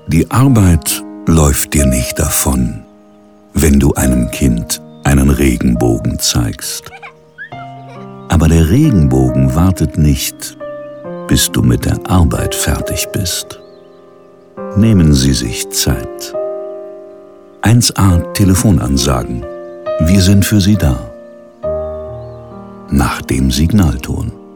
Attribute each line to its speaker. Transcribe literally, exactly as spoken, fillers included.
Speaker 1: Die Arbeit läuft dir nicht davon, wenn du einem Kind einen Regenbogen zeigst. Aber der Regenbogen wartet nicht, bis du mit der Arbeit fertig bist. Nehmen Sie sich Zeit. eins a Telefonansagen. Wir sind für Sie da. Nach dem Signalton.